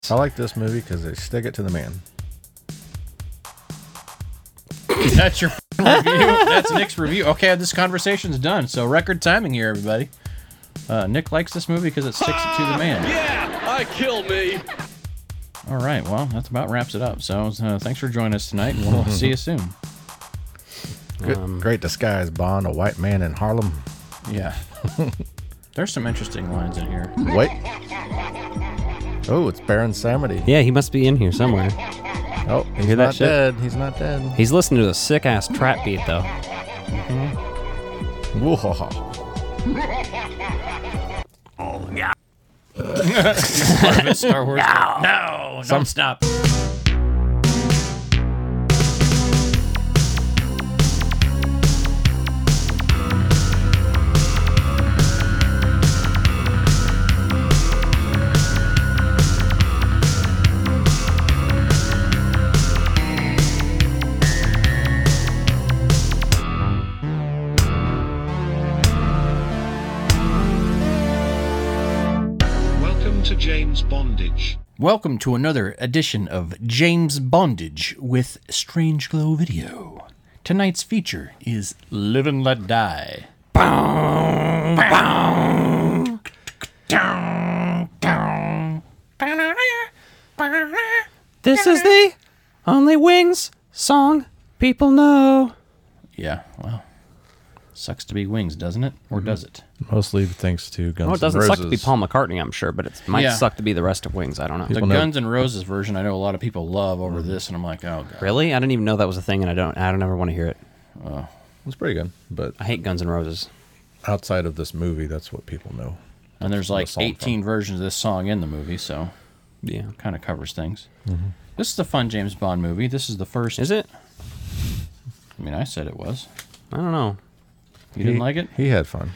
I like this movie because they stick it to the man. That's your review. That's Nick's review. Okay, this conversation's done. So record timing here, everybody. Nick likes this movie because it sticks it to the man. Yeah, kill me. All right, well, that about wraps it up. So thanks for joining us tonight, and we'll see you soon. Great disguise, Bond, a white man in Harlem. Yeah. There's some interesting lines in here. Wait. Oh, it's Baron Samedi. Yeah, he must be in here somewhere. Oh, he's hear that not shit? dead. He's not dead. He's listening to a sick-ass trap beat, though. Whoa. Oh, yeah. Part of it, Star Wars. No, don't stop. James Bondage. Welcome to another edition of James Bondage with Strange Glow Video. Tonight's feature is Live and Let Die. This is the only Wings song people know. Yeah, well, sucks to be Wings, doesn't it? Or does it? Mostly thanks to Guns Oh, N' it doesn't Roses. suck to be Paul McCartney, I'm sure, but it might Yeah. suck to be the rest of Wings. I don't know. The People know- Guns N' Roses version, I know a lot of people love over this, and I'm like, oh god. Really? I didn't even know that was a thing, and I don't ever want to hear it. It's pretty good, but I hate Guns N' Roses. outside of this movie, that's what people know. And there's like the song 18 versions of this song in the movie, so Yeah. kind of covers things. This is a fun James Bond movie. This is the first. Is it? I mean, I said it was. I don't know. You didn't like it? He had fun.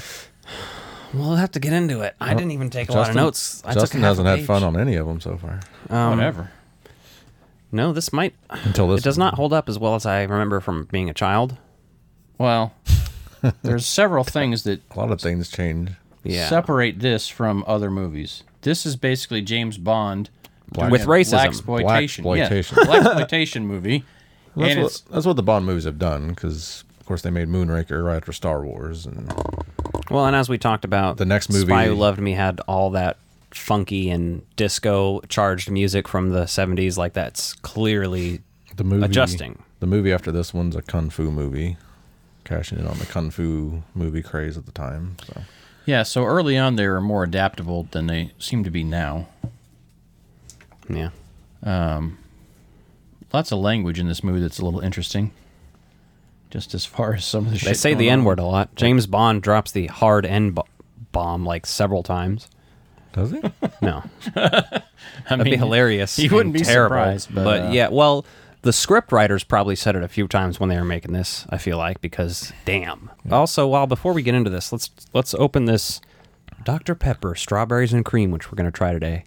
We'll have to get into it. I didn't even take a lot of notes. I took Justin half a hasn't had page. fun on any of them so far. Whatever. No, this might. Until this It does not hold up as well as I remember from being a child. Well, there's several things that A lot of things change. Yeah. separate this from other movies. This is basically James Bond doing With a racism. blaxploitation. Blaxploitation. Yeah, blaxploitation movie. Well, And that's what the Bond movies have done, because, of course, they made Moonraker right after Star Wars. And Well, and as we talked about, The next movie- Spy Who Loved Me had all that funky and disco-charged music from the 70s. Like, that's clearly the movie, adjusting. The movie after this one's a Kung Fu movie, cashing in on the Kung Fu movie craze at the time. So yeah, so early on they were more adaptable than they seem to be now. Yeah. Lots of language in this movie that's a little interesting. Just as far as some of the shit They say going the on. N-word a lot. James Bond drops the hard N-bomb, like, several times. does it? No. I That'd be mean, hilarious. You wouldn't and be terrible. surprised, but, yeah, well, the script writers probably said it a few times when they were making this, I feel like, because damn. Also, before we get into this, let's open this Dr. Pepper Strawberries and Cream, which we're going to try today.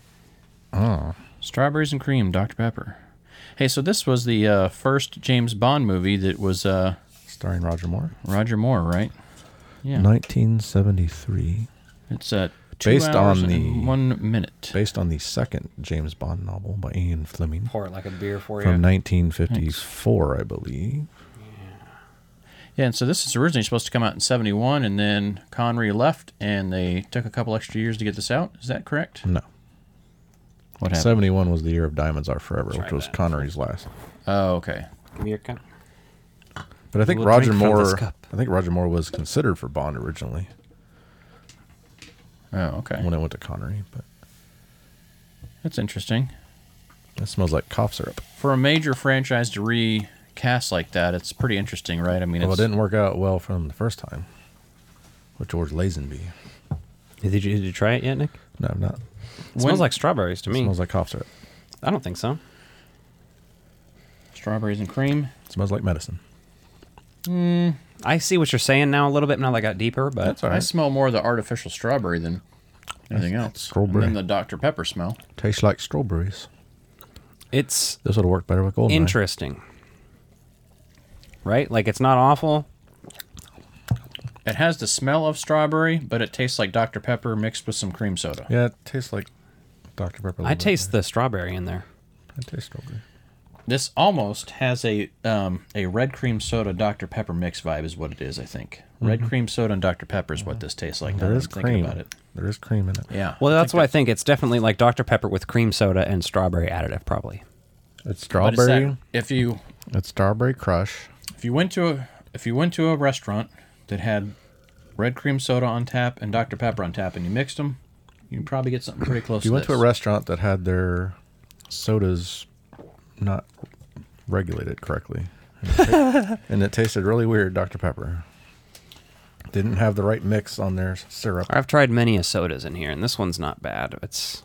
Strawberries and Cream, Dr. Pepper. Hey, so this was the first James Bond movie that was Starring Roger Moore. Roger Moore, right? Yeah. 1973. It's 2 Based hours on the- and 1 minute. Based on the second James Bond novel by Ian Fleming Pour it like a beer for from 1954, I believe. Yeah, and so this is originally supposed to come out in 71, and then Connery left, and they took a couple extra years to get this out. Is that correct? No. What happened? 71 was the year of Diamonds Are Forever, which was that. Connery's last. Oh, okay. Give me your cup. But I think will Roger drink from this Moore. cup. I think Roger Moore was considered for Bond originally Oh, okay. when it went to Connery, but That's interesting. it smells like cough syrup. For a major franchise to recast like that, it's pretty interesting, right? I mean, Well, it it's, didn't work out well for him the first time with George Lazenby. Did you try it yet, Nick? No, I'm not. It smells like strawberries to It me. smells like cough syrup. I don't think so. Strawberries and Cream. It smells like medicine. I see what you're saying now a little bit now that I got deeper, but That's all I right. smell more of the artificial strawberry than anything else. strawberry. And then the Dr. Pepper smell. Tastes like strawberries. it's This would have worked better with Goldeneye. interesting. Right? Like, it's not awful. It has the smell of strawberry, but it tastes like Dr. Pepper mixed with some cream soda. Yeah, it tastes like Dr. Pepper. a I little taste the strawberry in there. bit. I taste strawberry. This almost has a red cream soda Dr. Pepper mix vibe is what it is, I think. Red cream soda and Dr. Pepper is what this tastes like. now There that is I'm thinking cream. about it. There is cream in it. Yeah. Well, that's what I think. It's definitely like Dr. Pepper with cream soda and strawberry additive, probably. It's But it's strawberry. that- It's strawberry crush. if you went to a restaurant that had red cream soda on tap and Dr. Pepper on tap and you mixed them, you'd probably get something pretty close If you to went to a this. restaurant that had their sodas not regulated correctly, and it tasted really weird, Dr. Pepper. Didn't have the right mix on their syrup. I've tried many a sodas in here, and this one's not bad.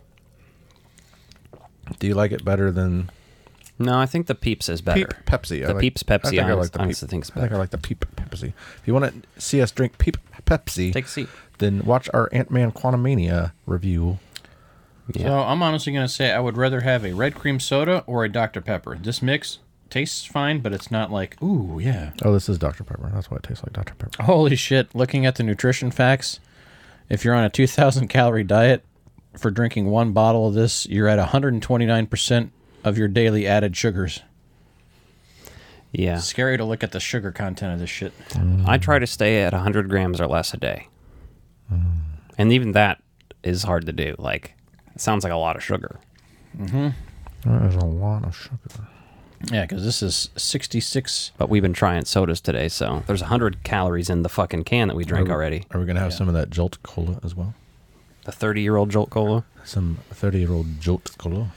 Do you like it better than No, I think the Peeps is better. Peep Pepsi? The Peeps Pepsi, I think I I like the honestly Peep. think it's I think I better. like the Peep Pepsi. If you want to see us drink Peep Pepsi, Take a seat. then watch our Ant-Man Quantumania review. Yeah. So I'm honestly going to say I would rather have a red cream soda or a Dr. Pepper. This mix tastes fine, but it's not like, ooh, yeah. Oh, this is Dr. Pepper. That's why it tastes like Dr. Pepper. Holy shit. Looking at the nutrition facts, if you're on a 2,000 calorie diet for drinking one bottle of this, you're at 129% of your daily added sugars. Yeah. Scary to look at the sugar content of this shit. I try to stay at 100 grams or less a day. And even that is hard to do. Like, it sounds like a lot of sugar. That is a lot of sugar. Yeah, because this is 66. But we've been trying sodas today, so there's 100 calories in the fucking can that we drank already. Are we going to have some of that Jolt Cola as well? The 30-year-old Jolt Cola. Some 30-year-old Jolt Cola.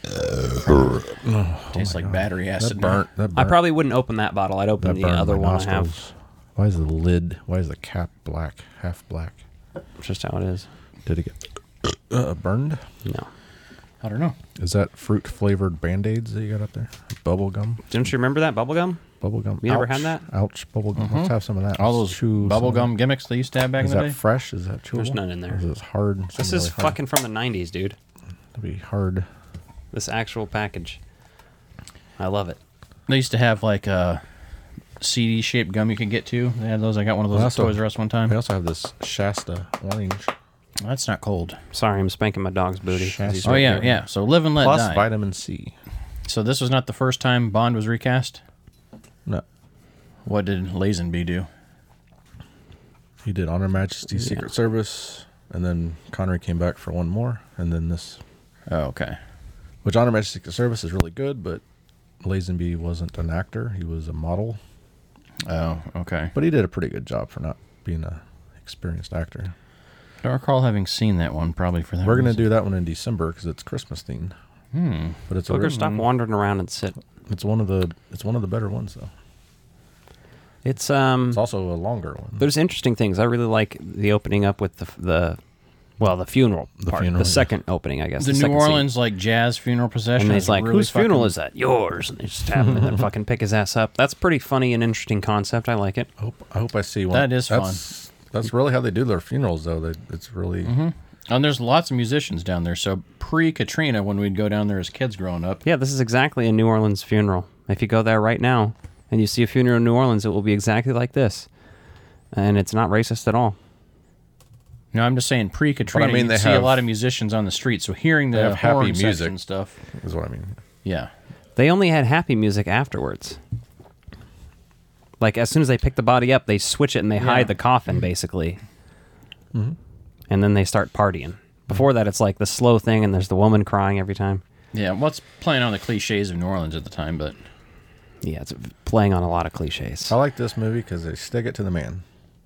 Tastes like battery acid. That burnt. That burnt. I probably wouldn't open that bottle. I'd open that the burned other my one I have. nostrils. Why is the lid? Why is the cap black? Half black? It's just how it is. Did it get burned? No. I don't know. Is that fruit flavored Band-Aids that you got up there? Bubble gum? Didn't you remember that bubble gum? Bubble gum. You never Ouch. had that? Ouch. Bubble gum. Let's have some of that. All Let's those chew some of bubblegum that. gimmicks they used to have back Is in the that day. fresh? Is that chewable? There's none in there. Is it hard? This Some is really hard? fucking from the 90s, dude. It'd be hard. This actual package. I love it. They used to have like a CD shaped gum you could get to. They had those. I got one of those Well, at Toys R Us one time. We also have this Shasta orange. That's not cold. Sorry, I'm spanking my dog's booty. 'cause he's Oh right yeah, here. yeah. So live and let Plus die. vitamin C. So this was not the first time Bond was recast. No. What did Lazenby do? He did Honor Majesty's Secret Service, and then Connery came back for one more, and then this. Oh, okay. Which Honor Majesty's Secret Service is really good, but Lazenby wasn't an actor. He was a model. Oh, okay. But he did a pretty good job for not being a experienced actor. I don't recall having seen that one. Probably for that. We're going to reason. do that one in December because it's Christmas themed. But it's a Booker, stop wandering around and sit. it's one of the better ones though. It's It's also a longer one. There's interesting things. I really like the opening up with the funeral part. funeral, The second opening, I guess. The New second scene. Orleans like jazz funeral procession. And he's is like, really whose funeral fucking- is that? Yours. And they just have him and then fucking pick his ass up. That's pretty funny and interesting concept. I like it. I hope I see one. That is fun. That's really how they do their funerals though. It's really And there's lots of musicians down there. So pre-Katrina, when we'd go down there as kids growing up, Yeah, this is exactly a New Orleans funeral. If you go there right now and you see a funeral in New Orleans, it will be exactly like this. And it's not racist at all. no, I'm just saying pre-Katrina. But I mean, you'd they see a have- lot of musicians on the street. So hearing They the have happy horn music. section stuff, is what I mean. yeah. They only had happy music afterwards. Like, as soon as they pick the body up, they switch it and they hide the coffin, basically. And then they start partying. Before that, it's like the slow thing, and there's the woman crying every time. Yeah, what's playing on the cliches of New Orleans at the time, but Yeah, it's playing on a lot of cliches. I like this movie because they stick it to the man.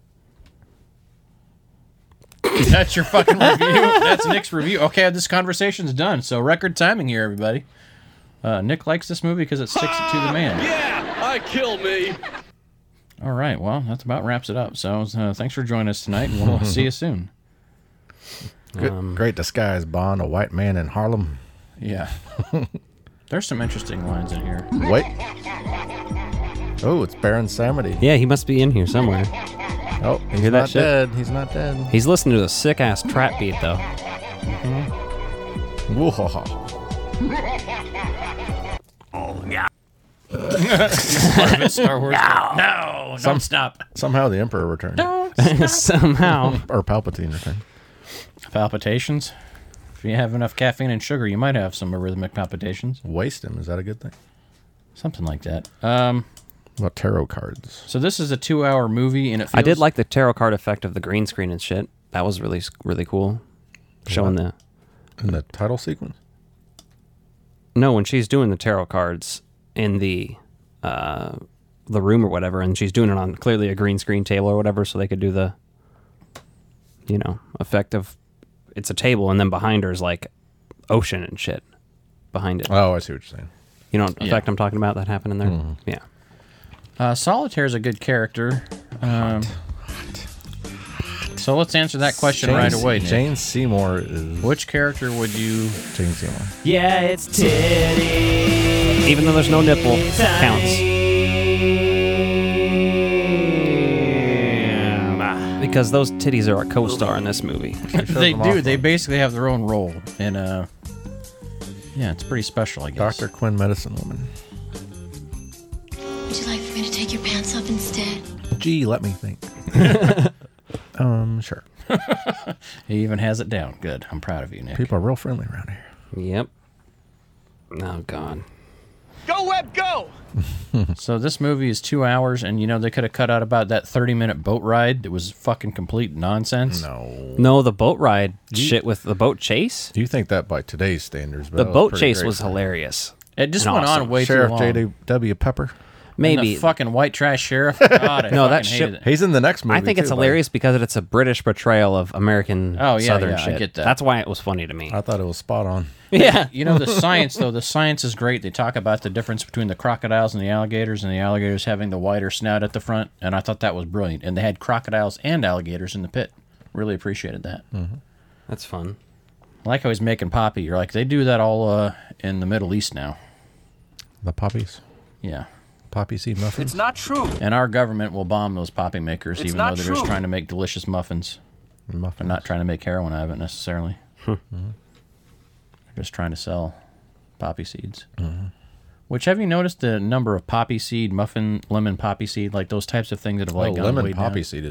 that's your fucking review. That's Nick's review. Okay, this conversation's done. So record timing here, everybody. Nick likes this movie because it sticks it to the man. Yeah, kill me. All right, well, that about wraps it up. So thanks for joining us tonight, and we'll see you soon. Great disguise, Bond, a white man in Harlem. Yeah. There's some interesting lines in here. Wait. Oh, it's Baron Samedi. Yeah, he must be in here somewhere. Oh, he's hear that not shit? dead. He's not dead. He's listening to a sick-ass trap beat, though. Whoa. Star Wars. No, don't stop. Somehow the Emperor returned. Somehow. Or Palpatine returned. Palpitations. If you have enough caffeine and sugar, you might have some arrhythmic palpitations. Waste him. Is that a good thing? Something like that. What about tarot cards? So this is a 2-hour movie, and it feels... I did like the tarot card effect of the green screen and shit. That was really, really cool. Showing the... In the title sequence? No, when she's doing the tarot cards in the room or whatever, and she's doing it on clearly a green screen table or whatever, so they could do the, effect of it's a table, and then behind her is like ocean and shit behind it. Oh, I see what you're saying. You know what effect I'm talking about that happened in there? Mm-hmm. Yeah. Solitaire is a good character. So let's answer that question right away, Nick. Jane Seymour is... Which character would you... Jane Seymour. Yeah, it's titties. Even though there's no nipple, counts. Because those titties are a co-star in this movie. They do. They basically have their own role. And, yeah, it's pretty special, I guess. Dr. Quinn, medicine woman. Would you like for me to take your pants off instead? Gee, let me think. Sure. He even has it down. Good. I'm proud of you, Nick. People are real friendly around here. Yep. Oh, God. Go, Webb, go! So this movie is 2 hours, and, they could have cut out about that 30-minute boat ride. It was fucking complete nonsense. No, the boat ride shit with the boat chase? Do you think that by today's standards? But The that boat pretty chase great. was hilarious. It just And went awesome. on way Sheriff too long. J.W. Pepper. Maybe. And the fucking white trash sheriff. God, I No, that fucking ship- hated it. He's in the next movie. I think it's too, hilarious because it's a British portrayal of American Oh, yeah, Southern yeah, I shit. get that. That's why it was funny to me. I thought it was spot on. Yeah. The science, though, the science is great. They talk about the difference between the crocodiles and the alligators having the wider snout at the front, and I thought that was brilliant. And they had crocodiles and alligators in the pit. Really appreciated that. That's fun. I like how he's making poppy. You're like, they do that all in the Middle East now. The poppies. Yeah. Poppy seed muffins. It's not true. And our government will bomb those poppy makers, It's even though not they're just true. trying to make delicious muffins. Muffins. They're not trying to make heroin out of it necessarily. They're just trying to sell poppy seeds. Which, have you noticed the number of poppy seed, lemon poppy seed, like those types of things that have Oh, like gone lemon way poppy down? seed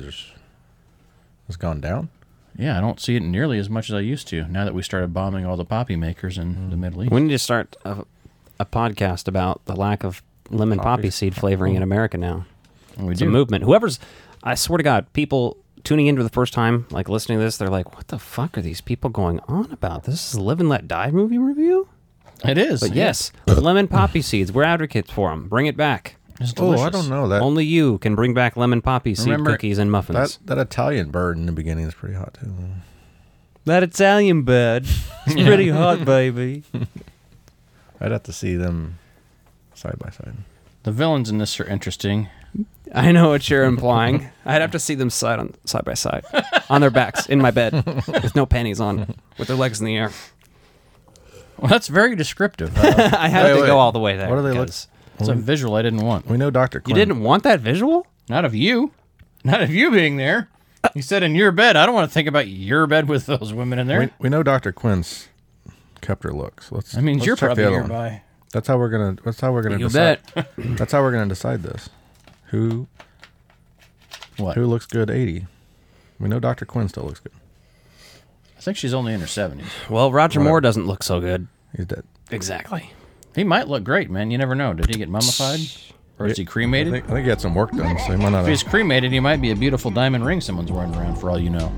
has gone down. Yeah, I don't see it nearly as much as I used to now that we started bombing all the poppy makers in the Middle East. We need to start a podcast about the lack of lemon poppy seed flavoring in America now. We It's do. a movement. I swear to God, people tuning in for the first time, like listening to this, they're like, what the fuck are these people going on about? This is a Live and Let Die movie review? It is. But yes, lemon poppy seeds. We're advocates for them. Bring it back. It's Oh, delicious. I don't know that. Only you can bring back lemon poppy seed Remember cookies and muffins. That Italian bird in the beginning is pretty hot too. That Italian bird. It's pretty hot, baby. I'd have to see them side by side. The villains in this are interesting. I know what you're implying. I'd have to see them side by side on their backs in my bed with no panties on, with their legs in the air. Well, that's very descriptive. I had to wait. go all the way there. What do they look? because It's a visual I didn't want. We know Dr. You Quinn. didn't want that visual? Not of you. Not of you being there. You said in your bed. I don't want to think about your bed with those women in there. We know Dr. Quinn's kept her looks. Let's. I mean, let's you're check probably the other one. nearby. That's how we're gonna. You decide. bet. That's how we're gonna decide this. Who What? looks good? 80. We know Dr. Quinn still looks good. I think she's only in her 70s. Well, Roger Moore doesn't look so good. He's dead. Exactly. He might look great, man. You never know. Did he get mummified? Or is he cremated? I think he had some work done, so he might not. If he's cremated, he might be a beautiful diamond ring someone's wearing around, for all you know.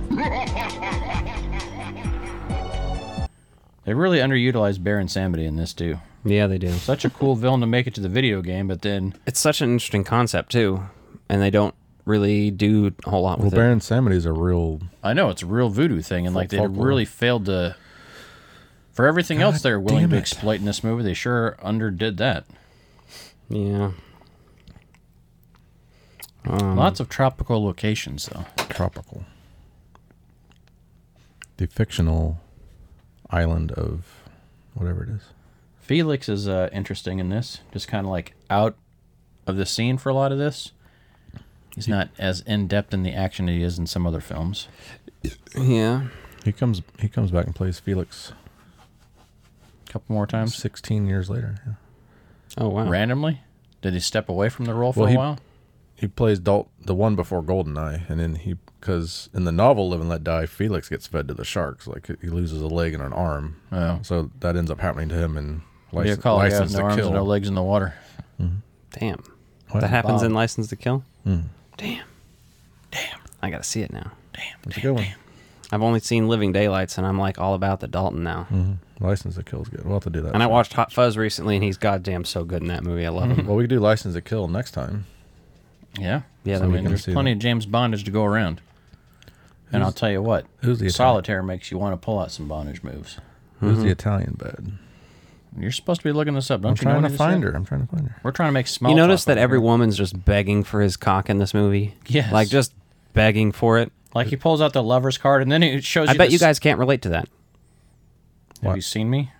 They really underutilized Baron Samedi in this, too. Yeah, they do. Such a cool villain to make it to the video game, but then... It's such an interesting concept, too. And they don't really do a whole lot Well, with it. Baron Samity's a real. I know, it's a real voodoo thing, and like they Folklore. really failed to... For everything else they're willing damn to it. exploit in this movie, they sure underdid that. Yeah. Lots of tropical locations, though. Tropical. The fictional island of whatever it is. Felix is interesting in this. Just kind of like out of the scene for a lot of this. He's not as in-depth in the action as he is in some other films. Yeah. He comes back and plays Felix A couple more times. 16 years later. Yeah. Oh, wow. Randomly? Did he step away from the role for Well, a he- while? he plays the one before Goldeneye, and then because in the novel Live and Let Die, Felix gets fed to the sharks. Like he loses a leg and an arm. Oh. So that ends up happening to him in You call it License no to arms Kill. and no legs in the water. Damn. What? That happens Bob. in License to Kill? Mm. Damn. I gotta see it now. It's a good one. I've only seen Living Daylights, and I'm like all about the Dalton now. License to Kill is good. We'll have to do that. And I soon. watched Hot Fuzz recently, and he's goddamn so good in that movie. I love him. Well, we could do License to Kill next time. Yeah. Yeah, So then we we can can. There's see plenty that. of James Bondage to go around. And I'll tell you what, who's the Italian? Solitaire makes you want to pull out some bondage moves. Who's the Italian bed? You're supposed to be looking this up, don't I'm you know? trying what to he find said? her. I'm trying to find her. We're trying to make small You notice talk that over every here. woman's just begging for his cock in this movie? Yes. Like, just begging for it. Like he pulls out the lover's card and then it shows you I bet this- you guys can't relate to that. Have What? you seen me?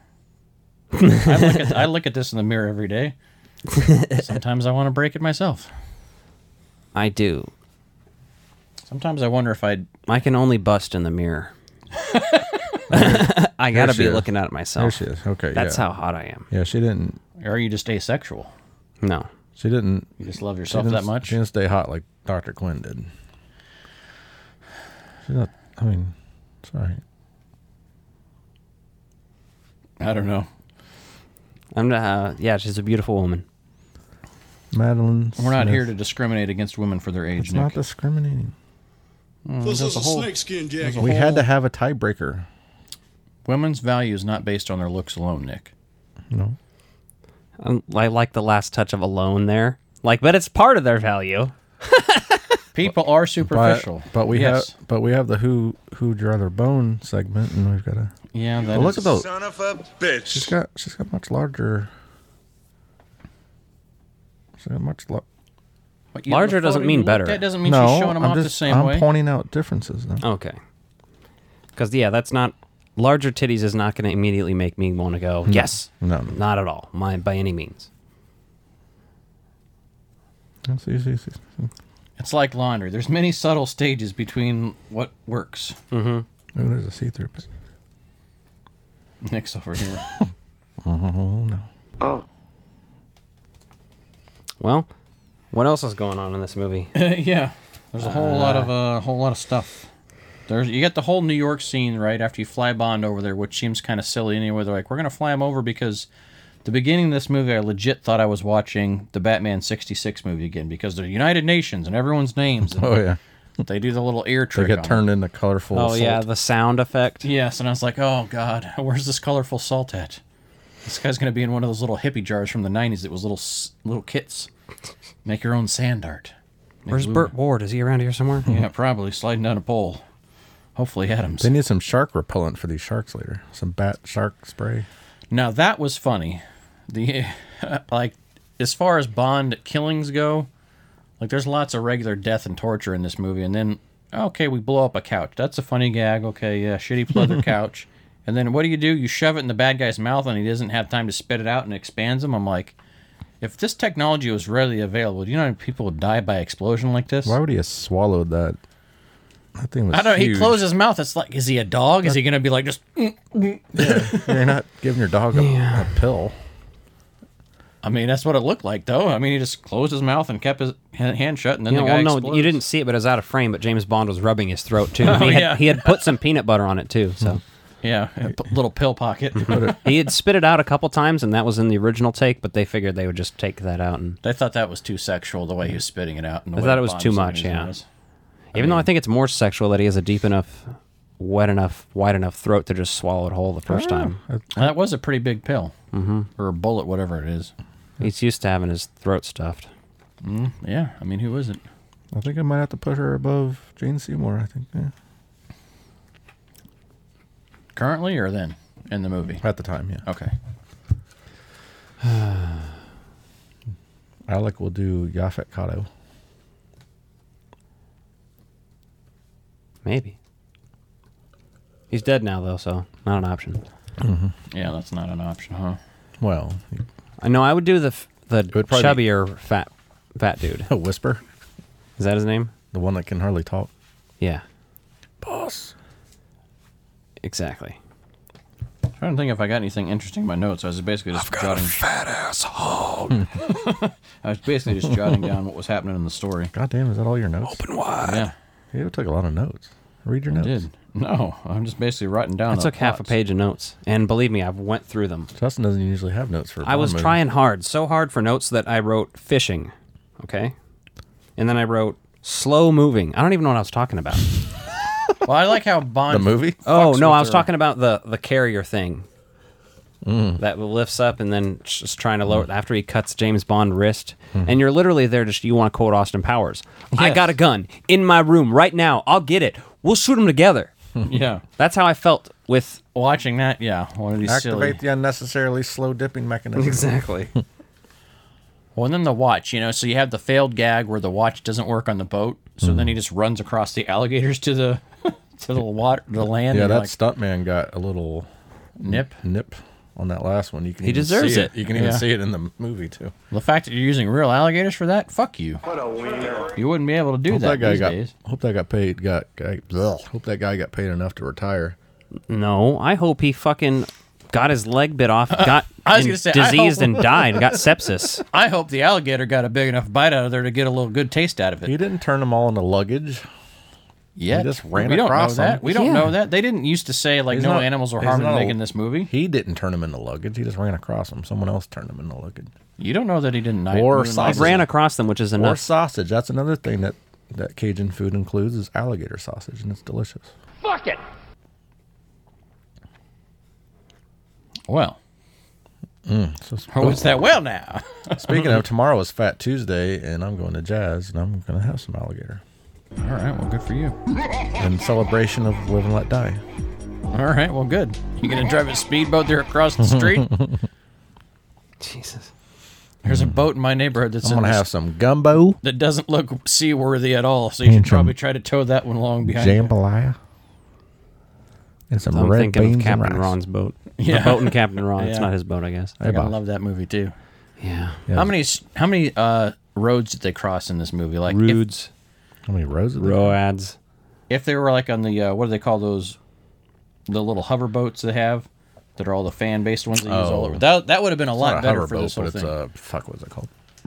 I look at this in the mirror every day. Sometimes I want to break it myself. I do. Sometimes I wonder if I'd... I can only bust in the mirror. I gotta she be is. looking at it There myself. she is. Okay, That's yeah. how hot I am. Yeah, she didn't. Or are you just asexual? No. She didn't. You just love She yourself didn't, that much? She didn't stay hot like Dr. Quinn did. She's not. I mean, sorry. I don't know. Yeah, she's a beautiful woman. Madeline. We're not Smith. here to discriminate against women for their age, It's Nick. not discriminating. This is a whole- snakeskin jacket. We had to have a tiebreaker. Women's value is not based on their looks alone, Nick. No. I like the last touch of alone there. Like, but it's part of their value. People are superficial. But we Yes. have the who'd rather bone segment, and we've got to. Yeah, that Well, look is- at those. Son of a bitch. She's got much larger. She's got much. What, Larger the doesn't photo mean you looked better. at doesn't mean No, she's showing them I'm off the just. same I'm way. pointing out differences. Though. Okay. Because, yeah, that's not... Larger titties is not going to immediately make me want to go, yes. No. Not at all. By any means. See. It's like laundry. There's many subtle stages between what works. Oh, there's a see-through. Nick's over here. Oh no. Well, what else is going on in this movie? Yeah, there's a whole lot of stuff. You get the whole New York scene right after you fly Bond over there, which seems kind of silly anyway. They're like, we're gonna fly him over because the beginning of this movie, I legit thought I was watching the Batman '66 movie again because they're United Nations and everyone's names. And Oh yeah. they do the little ear They trick. get on turned into colorful. Oh, yeah, salt. the sound effect. Yes, and I was like, oh god, where's this colorful salt at? This guy's gonna be in one of those little hippie jars from the '90s. That was little kits. Make your own sand art. Make Where's blue- Burt Ward? Is he around here somewhere? Yeah, probably sliding down a pole. Hopefully Adams. They need some shark repellent for these sharks later. Some bat shark spray. Now that was funny. The like as far as Bond killings go, like there's lots of regular death and torture in this movie, and then okay, we blow up a couch. That's a funny gag. Okay, yeah, shitty leather couch. And then what do? You shove it in the bad guy's mouth, and he doesn't have time to spit it out, and it expands him. I'm like, if this technology was readily available, do you know how many people would die by explosion like this? Why would he have swallowed that? That thing was. I don't know. He huge. closed his mouth. It's like, is he a dog? Is he going to be like just? You're not giving your dog a pill. I mean, that's what it looked like, though. I mean, he just closed his mouth and kept his hand shut, and then You the know, guy well, no, explodes. you didn't see it, but it was out of frame. But James Bond was rubbing his throat too. And yeah. he had put some peanut butter on it too. So Yeah, a little pill pocket. he had spit it out a couple times, and that was in the original take. But they figured they would just take that out. And I thought that was too sexual, the way he was spitting it out. And the I way thought it was Bond too was much, using yeah. his. even though I think it's more sexual that he has a deep enough, wide enough throat to just swallow it whole the first time. That was a pretty big pill. Mm-hmm. Or a bullet, whatever it is. He's used to having his throat stuffed. Yeah, I mean, who isn't? I think I might have to put her above Jane Seymour. I think. Yeah. Currently or then in the movie? At the time, yeah. Okay. Alec will do Yaphet Kotto. Maybe. He's dead now, though, so not an option. Yeah, that's not an option, huh? Well, I know I would do the would probably be- chubbier fat dude. a whisper. Is that his name? The one that can hardly talk. Yeah, Boss. exactly. trying to think if I got anything interesting in my notes. I was basically just jotting. Fat ass hog. I was basically just jotting down what was happening in the story. God damn, is that all your notes? Open wide. Yeah, You took a lot of notes. Read your I notes. did. No, I'm just basically writing down. I the took half a plots. page of notes, and believe me, I've went through them. Justin doesn't usually have notes for. I was Bond trying hard, so hard for notes that I wrote fishing, okay? And then I wrote slow moving. I don't even know what I was talking about. Well, I like how movies. Bond. The movie. Oh, fucks no, with I was her- talking about the carrier thing. That lifts up and then just trying to lower after he cuts James Bond's wrist. And you're literally there just, you want to quote Austin Powers. I Yes. got a gun in my room right now. I'll get it. We'll shoot them together. Yeah, That's how I felt with... watching that. Yeah, one of these silly. Activate the unnecessarily slow dipping mechanism. Exactly. Well, and then the watch, so you have the failed gag where the watch doesn't work on the boat, so then he just runs across the alligators to the to the water, the land. Yeah, and that like, stuntman got a little nip. on that last one. You can He even deserves see it. You can even Yeah. see it in the movie too. The fact that you're using real alligators for that, fuck you. What a wiener. You wouldn't be able to do Hope that, that guy these got. days. Hope that got paid. Hope that guy got paid enough to retire. No, I hope he fucking got his leg bit off, got I was gonna say, I diseased hope- and died, got sepsis. I hope the alligator got a big enough bite out of there to get a little good taste out of He it. didn't turn them all into luggage. Yet. just ran we don't know across them. that. We don't Yeah. know that. They didn't used to say like He's no not- animals were he's harmed in not a- making this movie. He didn't turn them into luggage. He just ran across them. Someone else turned them into luggage. You don't know that he didn't. Or moonlight- sausage. I ran across them, which is Or enough. sausage. That's another thing that Cajun food includes is alligator sausage, and it's delicious. Well, So, what's that? Well, now. speaking of, tomorrow is Fat Tuesday, and I'm going to Jazz, and I'm going to have some alligator All right. Well, good for you. in celebration of Live and Let Die. All right. Well, good. You gonna drive a speedboat there across the street? Jesus. There's a boat in my neighborhood that's I'm going to have some gumbo, that doesn't look seaworthy at all. So you should And some probably try to tow that one along behind. you. jambalaya, and some I'm red thinking beans of Captain and rice. Ron's boat. Yeah. The boat in Captain Ron. It's Yeah. not his boat, I guess. I Bob. love that movie too. Yeah. Yeah. How many roads did they cross in this movie? Like Rudes, How many rows? Are there? Roads. if they were like on the what do they call those? The little hover boats they have that are all the fan based ones they use all Oh. over. That would have been a It's lot not a better hover for boat, this whole but thing. it's a fuck. What's it called?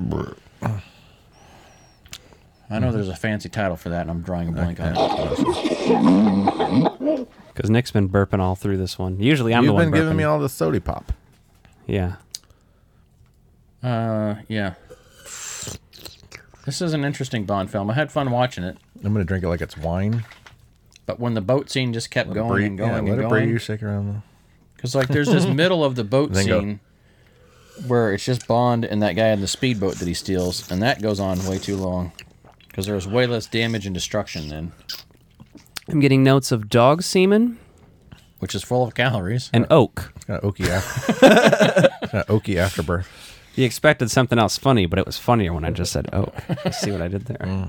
I know there's a fancy title for that, and I'm drawing a blank on it. Because Nick's been burping all through this one. Usually I'm You've the one been burping. giving me all the sody pop. Yeah. Yeah. This is an interesting Bond film. I had fun watching it, I'm gonna drink it like it's wine. but when the boat scene just kept Let it going breathe. and going Yeah, and let it going, breathe. Shake around. because like there's this middle of the boat Then go. scene where it's just Bond and that guy in the speedboat that he steals, and that goes on way too long because there's way less damage and destruction then, I'm getting notes of dog semen which is full of calories. and oak. It's got oaky after. It's got oaky afterbirth. You expected something else funny, but it was funnier when I just said oak. You see what I did there?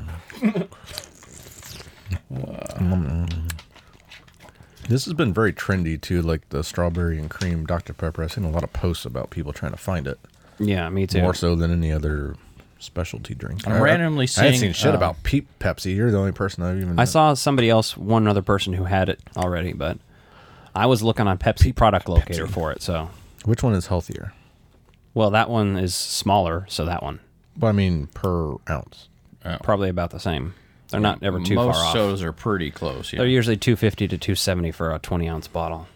This has been very trendy too, like the strawberry and cream Dr. Pepper. I've seen a lot of posts about people trying to find it, Yeah, me too. more so than any other specialty drink. I'm randomly I hadn't seeing, seen shit about Pepsi. You're the only person I've even. I saw somebody else, one other person who had it already, but I was looking on Pepsi product locator for it. So, Which one is healthier? well, that one is smaller, so that one Well, I mean per ounce. probably about the same. They're not ever too Most far off. sodas are pretty close. Yeah. They're usually 250 to 270 for a 20-ounce bottle.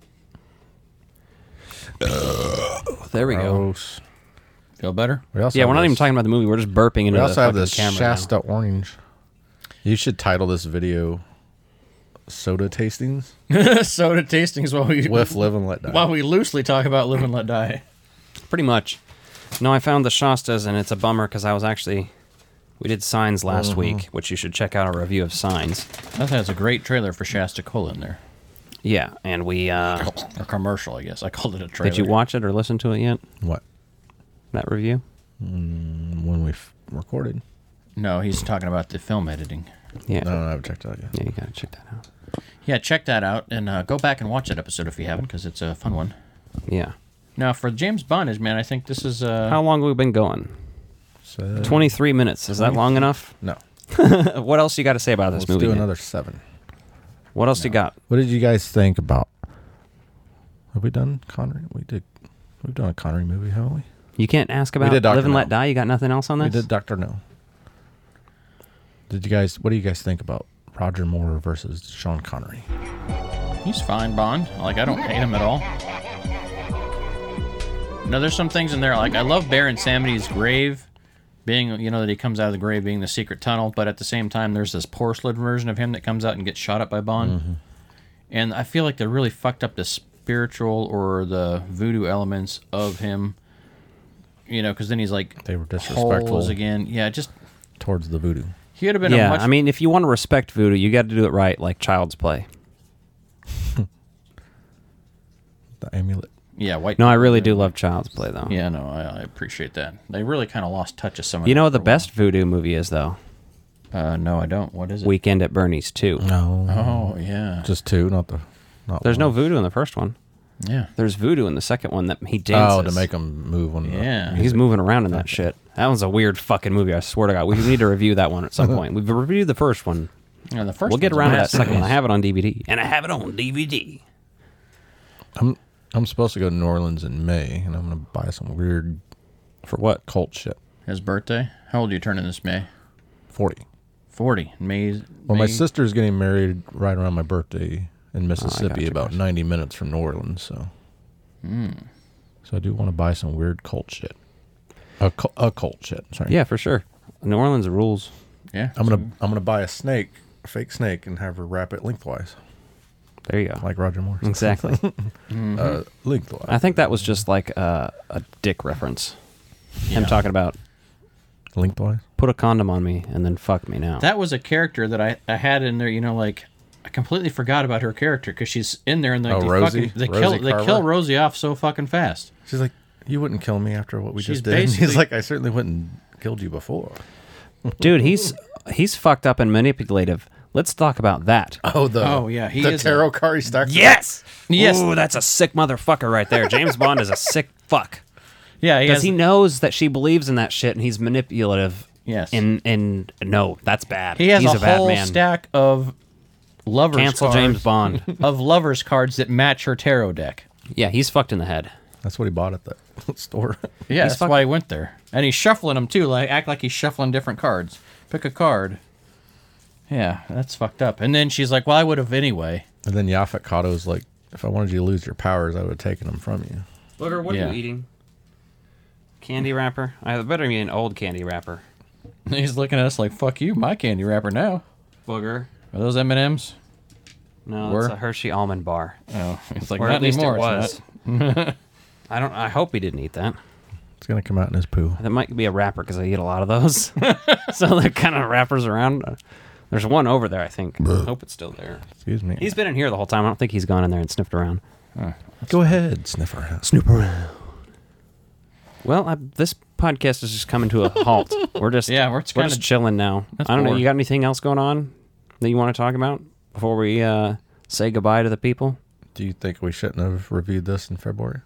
There we go. Gross. Feel better? We also Yeah, have we're not even this- talking about the movie. We're just burping into We the also have fucking this camera Shasta now. orange. You should title this video "Soda Tastings Soda tastings while we with Live and Let Die." while we loosely talk about Live and Let Die. Pretty much. No, I found the Shastas, and it's a bummer because I was actually... We did Signs last week, which you should check out our review of Signs. That has a great trailer for Shasta Cola in there. Yeah, and we... A commercial, I guess. I called it a trailer. did you watch it or listen to it yet? What? That review? When we recorded? No, he's talking about the film editing. Yeah. No, I haven't checked it out yet. Yeah, you gotta check that out. Yeah, check that out and go back and watch that episode if you haven't, because it's a fun one. Yeah. Now, for James Bondage, man, I think this is... How long have we been going? So, 23 minutes. Is that long enough? No. What else you got to say about this Let's movie? do Nick? another 7. What else you got? What did you guys think about Have we done Connery? We've done a Connery movie, haven't we? You can't ask about did Dr. Live and No. Let Die? You got nothing else on this? We did Dr. No. What do you guys think about Roger Moore versus Sean Connery? He's fine, Bond. Like, I don't hate him at all. No, there's some things in there. Like, I love Baron Sammety's grave being, you know, that he comes out of the grave being the secret tunnel, but at the same time, there's this porcelain version of him that comes out and gets shot up by Bond. Mm-hmm. And I feel like they really fucked up the spiritual or the voodoo elements of him, you know, because then he's like, They were disrespectful. holes again. Yeah, just, Towards the voodoo. he would have been Yeah, a much... I mean, if you want to respect voodoo, you got to do it right, like Child's Play. The amulet. yeah, white... No, I really do love Child's Play, though. Yeah, no, I appreciate that. They really kind of lost touch of some of You that know what for the a while. best voodoo movie is, though? No, I don't. What is it? Weekend at Bernie's 2. No. Oh, yeah. Just two, not There's no one. voodoo in the first one. Yeah. There's voodoo in the second one that he dances. Oh, to make them move on. Yeah. He's moving around in that shit. That was a weird fucking movie, I swear to God. We need to review that one at some point. We've reviewed the first one. Yeah, the first We'll get one's a around to that masterpiece. second one. I have it on DVD. And I have it on DVD. I'm supposed to go to New Orleans in May, and I'm going to buy some weird For what? cult shit. His birthday? How old are you turning this May? 40. 40. May. Well, my May- sister's getting married right around my birthday in Mississippi, gotcha, about gotcha. 90 minutes from New Orleans. So, so I do want to buy some weird cult shit. A cult shit. Sorry. Yeah, for sure. New Orleans rules. Yeah. I'm gonna buy a snake, a fake snake, and have her wrap it lengthwise, There you go. like Roger Moore. Exactly. Lengthwise. I think that was just like a dick reference. Him talking about Lengthwise. put a condom on me and then fuck me now. That was a character that I had in there, you know, like, I completely forgot about her character because she's in there and like, Oh, Rosie? they Rosie kill Carver? Rosie off so fucking fast. She's like, you wouldn't kill me after what we She's just did. And he's basically- like, I certainly wouldn't killed you before. Dude, he's fucked up and manipulative. Let's talk about that. Oh, yeah, he the is tarot card he stacked. Yes. Yes. Ooh, that's a sick motherfucker right there. James Bond is a sick fuck. Yeah, Because he knows that she believes in that shit and he's manipulative. Yes. And no, that's bad. He has he's a bad whole man. stack of lovers Cancel cards, James Bond. of lovers cards that match her tarot deck. Yeah, he's fucked in the head. That's what he bought at the store. Yeah, He's that's why he went there. And he's shuffling them too, like act like he's shuffling different cards. Pick a card. Yeah, that's fucked up. And then she's like, "Well, I would have anyway." And then Yaphet Kotto's like, if I wanted you to lose your powers, I would have taken them from you. Booger, what Yeah. are you eating? Candy wrapper? I better be an old candy wrapper. He's looking at us like, "Fuck you, my candy wrapper now." Booger. Are those M&Ms? No, Were? it's a Hershey almond bar. Oh, it's like Or not at least anymore. it it's was. not. I hope he didn't eat that. It's gonna come out in his poo. That might be a wrapper because I eat a lot of those. So they're kind of wrappers around. There's one over there, I think. I hope it's still there. Excuse me. He's been in here the whole time. I don't think he's gone in there and sniffed around. Go ahead, sniff around. Snoop around. Well, this podcast is just coming to a halt. We're just Yeah, we're just kinda- chilling now. That's I don't know. bored. You got anything else going on that you want to talk about before we say goodbye to the people? Do you think we shouldn't have reviewed this in February?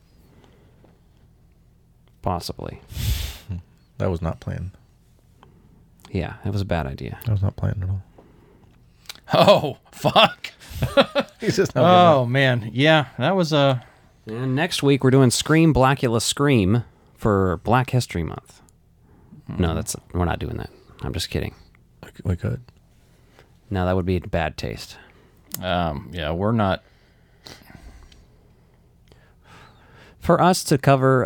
Possibly. That was not planned. Yeah, it was a bad idea. That was not planned at all. Oh, fuck. He's just not Oh, man. Yeah, that was a... And next week we're doing Scream Blackula Scream for Black History Month. No, we're not doing that. I'm just kidding. we could. No, that would be bad taste. yeah, we're not... For us to cover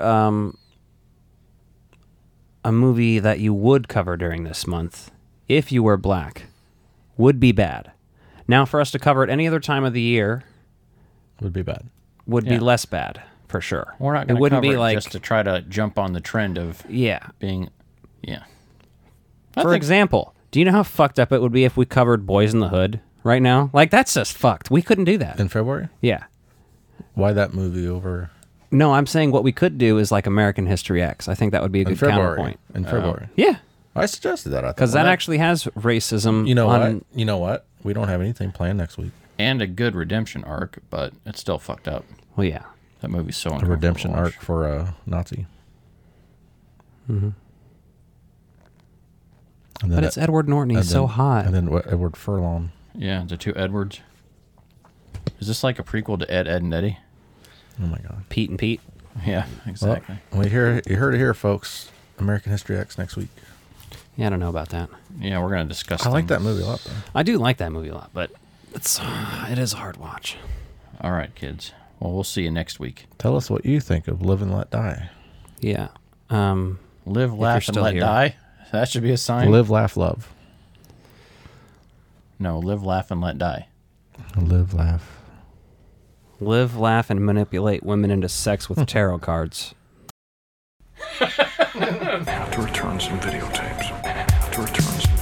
a movie that you would cover during this month, if you were black, would be bad. Now, for us to cover it any other time of the year Would be bad. would be Yeah. less bad, for sure. We're not It going to wouldn't cover be it like, just to try to jump on the trend of yeah. being... Yeah. For example, do you know how fucked up it would be if we covered Boys in the Hood right now? Like, that's just fucked. We couldn't do that. In February? Yeah. Why that movie over No, I'm saying what we could do is like American History X. I think that would be a in good February? counterpoint. In February. Yeah. I suggested that. I thought, Because well, that actually has racism. You know on, what? You know what? We don't have anything planned next week. And a good redemption arc, but it's still fucked up. Well, yeah. That movie's so A uncomfortable redemption to watch. arc for a Nazi. Mm-hmm. And then But it's Edward Norton. He's and so then- hot. And then Edward Furlong. Yeah, the two Edwards. Is this like a prequel to Ed, Ed, and Eddie? Oh my God. Pete and Pete. Yeah, exactly. Well, you heard it here, folks. American History X next week. Yeah, I don't know about that. Yeah, we're gonna discuss. I like that things. movie a lot, though. I do like that movie a lot, but it is a hard watch. All right, kids. Well, we'll see you next week. Tell us what you think of Live and Let Die. Yeah. Live, laugh, and still let here. die. That should be a sign. Live, laugh, love. No, live, laugh, and let die. Live, laugh. Live, laugh, and manipulate women into sex with tarot cards. Have to return some videotapes. Have to return some